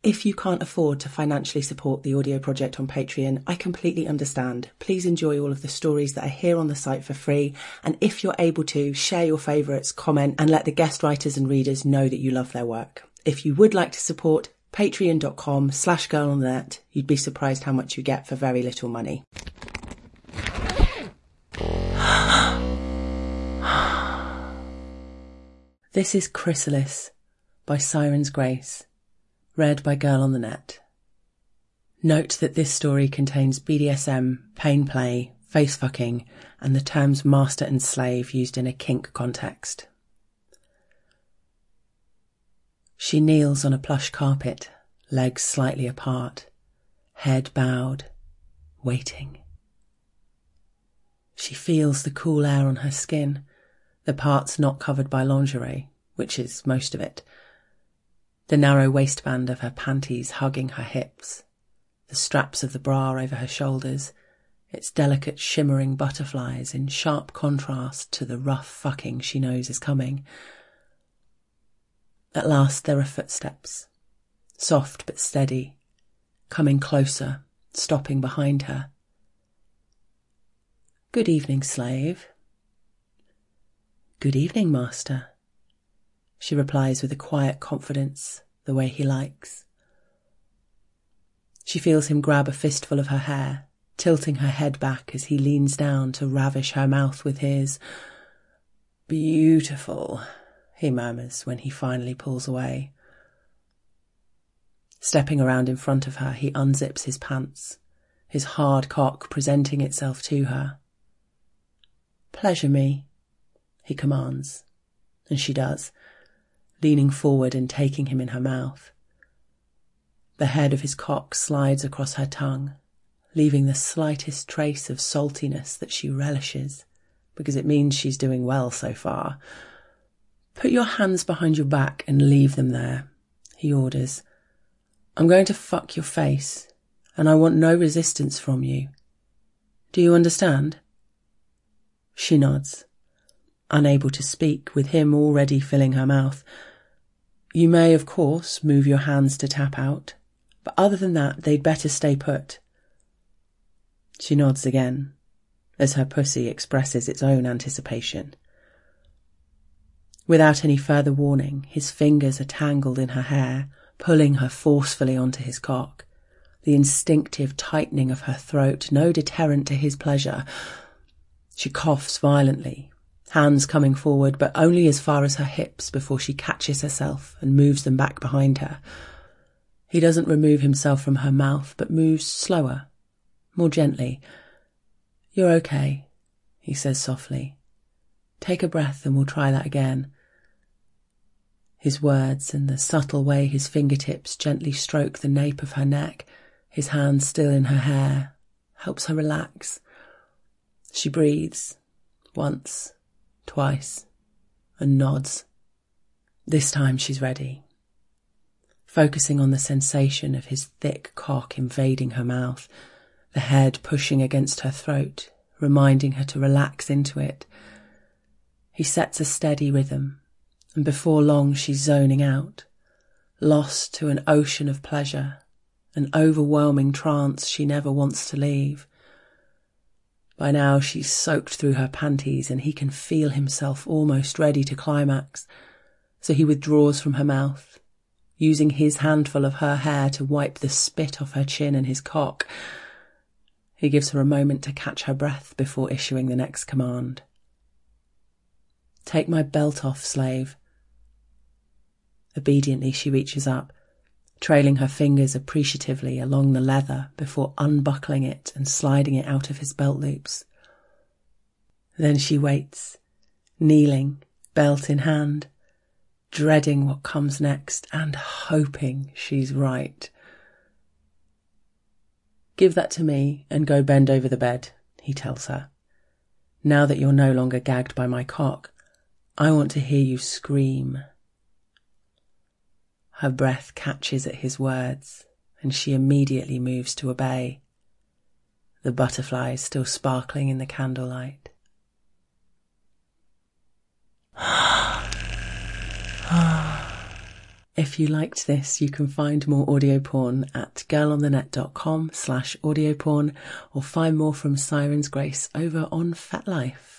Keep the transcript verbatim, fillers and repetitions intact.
If you can't afford to financially support the audio project on Patreon, I completely understand. Please enjoy all of the stories that are here on the site for free. And if you're able to, share your favourites, comment, and let the guest writers and readers know that you love their work. If you would like to support, patreon.com slash girl on the net. You'd be surprised how much you get for very little money. This is Chrysalis by Siren's Grace, read by Girl on the Net. Note that this story contains B D S M, pain play, face fucking, and the terms master and slave used in a kink context. She kneels on a plush carpet, legs slightly apart, head bowed, waiting. She feels the cool air on her skin, the parts not covered by lingerie, which is most of it, the narrow waistband of her panties hugging her hips, the straps of the bra over her shoulders, its delicate shimmering butterflies in sharp contrast to the rough fucking she knows is coming. At last there are footsteps, soft but steady, coming closer, stopping behind her. "Good evening, slave." "Good evening, master," she replies with a quiet confidence, the way he likes. She feels him grab a fistful of her hair, tilting her head back as he leans down to ravish her mouth with his. "Beautiful," he murmurs when he finally pulls away. Stepping around in front of her, he unzips his pants, his hard cock presenting itself to her. "Pleasure me," he commands, and she does, leaning forward and taking him in her mouth. The head of his cock slides across her tongue, leaving the slightest trace of saltiness that she relishes, because it means she's doing well so far. "Put your hands behind your back and leave them there," he orders. "I'm going to fuck your face, and I want no resistance from you. Do you understand?" She nods, unable to speak, with him already filling her mouth. "You may, of course, move your hands to tap out, but other than that, they'd better stay put." She nods again, as her pussy expresses its own anticipation. Without any further warning, his fingers are tangled in her hair, pulling her forcefully onto his cock, the instinctive tightening of her throat no deterrent to his pleasure. She coughs violently, hands coming forward, but only as far as her hips before she catches herself and moves them back behind her. He doesn't remove himself from her mouth, but moves slower, more gently. "You're okay," he says softly. "Take a breath and we'll try that again." His words and the subtle way his fingertips gently stroke the nape of her neck, his hand still in her hair, helps her relax. She breathes, once, twice, and nods. This time she's ready. Focusing on the sensation of his thick cock invading her mouth, the head pushing against her throat, reminding her to relax into it. He sets a steady rhythm, and before long she's zoning out, lost to an ocean of pleasure, an overwhelming trance she never wants to leave. By now she's soaked through her panties and he can feel himself almost ready to climax, so he withdraws from her mouth, using his handful of her hair to wipe the spit off her chin and his cock. He gives her a moment to catch her breath before issuing the next command. "Take my belt off, slave." Obediently she reaches up, trailing her fingers appreciatively along the leather before unbuckling it and sliding it out of his belt loops. Then she waits, kneeling, belt in hand, dreading what comes next and hoping she's right. "Give that to me and go bend over the bed," he tells her. "Now that you're no longer gagged by my cock, I want to hear you scream." Her breath catches at his words, and she immediately moves to obey, the butterflies still sparkling in the candlelight. If you liked this, you can find more audio porn at girlonthenet.com slash audio porn or find more from Sirens Grace over on FetLife.